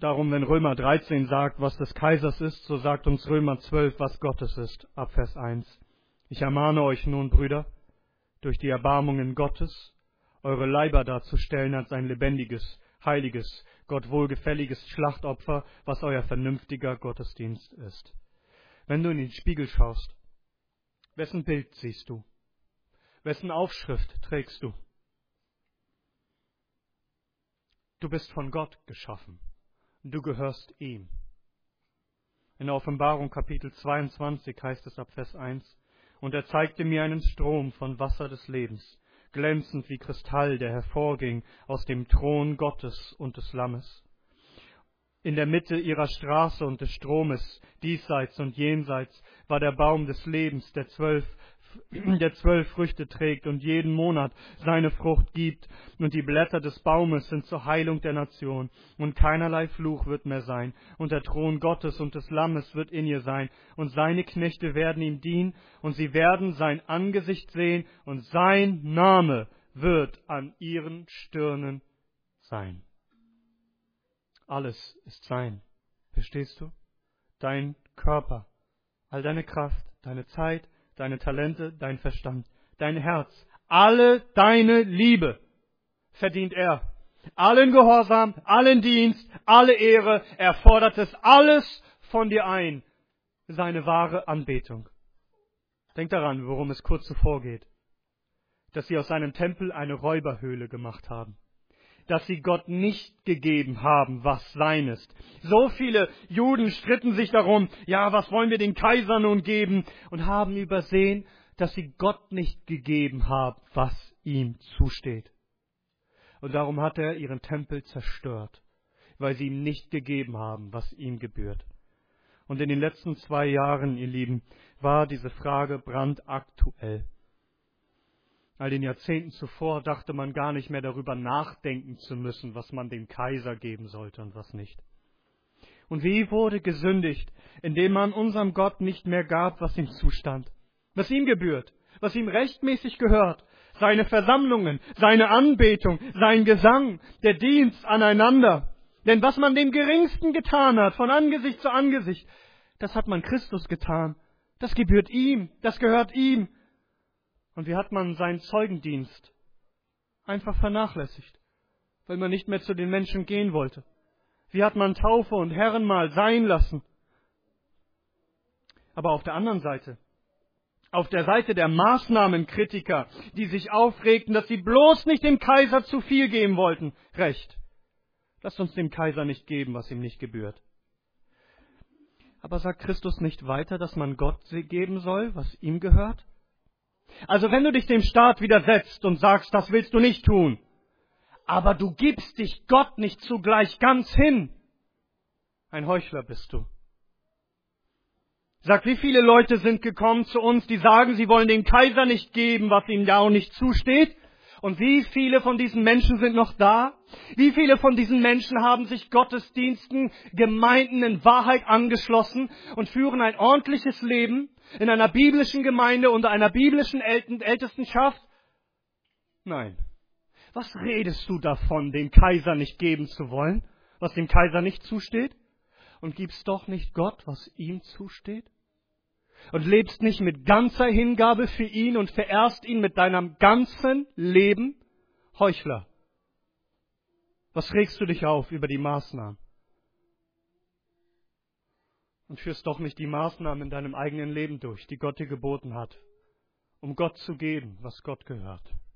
Darum, wenn Römer 13 sagt, was des Kaisers ist, so sagt uns Römer 12, was Gottes ist, ab Vers 1. Ich ermahne euch nun, Brüder, durch die Erbarmungen Gottes, eure Leiber darzustellen als ein lebendiges, heiliges, Gott wohlgefälliges Schlachtopfer, was euer vernünftiger Gottesdienst ist. Wenn du in den Spiegel schaust, wessen Bild siehst du? Wessen Aufschrift trägst du? Du bist von Gott geschaffen. Du gehörst ihm. In der Offenbarung Kapitel 22 heißt es ab Vers 1, und er zeigte mir einen Strom von Wasser des Lebens, glänzend wie Kristall, der hervorging aus dem Thron Gottes und des Lammes. In der Mitte ihrer Straße und des Stromes, diesseits und jenseits, war der Baum des Lebens, der 12 Früchte trägt und jeden Monat seine Frucht gibt. Und die Blätter des Baumes sind zur Heilung der Nation. Und keinerlei Fluch wird mehr sein. Und der Thron Gottes und des Lammes wird in ihr sein. Und seine Knechte werden ihm dienen. Und sie werden sein Angesicht sehen. Und sein Name wird an ihren Stirnen sein. Alles ist sein. Verstehst du? Dein Körper, all deine Kraft, deine Zeit, deine Talente, dein Verstand, dein Herz, alle deine Liebe verdient er. Allen Gehorsam, allen Dienst, alle Ehre, er fordert es alles von dir ein. Seine wahre Anbetung. Denk daran, worum es kurz zuvor geht. Dass sie aus seinem Tempel eine Räuberhöhle gemacht haben. Dass sie Gott nicht gegeben haben, was sein ist. So viele Juden stritten sich darum, ja, was wollen wir den Kaiser nun geben? Und haben übersehen, dass sie Gott nicht gegeben haben, was ihm zusteht. Und darum hat er ihren Tempel zerstört, weil sie ihm nicht gegeben haben, was ihm gebührt. Und in den letzten 2 Jahren, ihr Lieben, war diese Frage brandaktuell. All den Jahrzehnten zuvor dachte man gar nicht mehr darüber nachdenken zu müssen, was man dem Kaiser geben sollte und was nicht. Und wie wurde gesündigt, indem man unserem Gott nicht mehr gab, was ihm zustand, was ihm gebührt, was ihm rechtmäßig gehört, seine Versammlungen, seine Anbetung, sein Gesang, der Dienst aneinander. Denn was man dem Geringsten getan hat, von Angesicht zu Angesicht, das hat man Christus getan. Das gebührt ihm, das gehört ihm. Und wie hat man seinen Zeugendienst einfach vernachlässigt, weil man nicht mehr zu den Menschen gehen wollte? Wie hat man Taufe und Herrenmahl sein lassen? Aber auf der anderen Seite, auf der Seite der Maßnahmenkritiker, die sich aufregten, dass sie bloß nicht dem Kaiser zu viel geben wollten, recht. Lasst uns dem Kaiser nicht geben, was ihm nicht gebührt. Aber sagt Christus nicht weiter, dass man Gott geben soll, was ihm gehört? Also wenn du dich dem Staat widersetzt und sagst, das willst du nicht tun, aber du gibst dich Gott nicht zugleich ganz hin, ein Heuchler bist du. Sag, wie viele Leute sind gekommen zu uns, die sagen, sie wollen dem Kaiser nicht geben, was ihm ja auch nicht zusteht? Und wie viele von diesen Menschen sind noch da? Wie viele von diesen Menschen haben sich Gottesdiensten, Gemeinden in Wahrheit angeschlossen und führen ein ordentliches Leben in einer biblischen Gemeinde unter einer biblischen Ältestenschaft? Nein. Was redest du davon, dem Kaiser nicht geben zu wollen, was dem Kaiser nicht zusteht? Und gibst doch nicht Gott, was ihm zusteht? Und lebst nicht mit ganzer Hingabe für ihn und verehrst ihn mit deinem ganzen Leben? Heuchler. Was regst du dich auf über die Maßnahmen? Und führst doch nicht die Maßnahmen in deinem eigenen Leben durch, die Gott dir geboten hat, um Gott zu geben, was Gott gehört.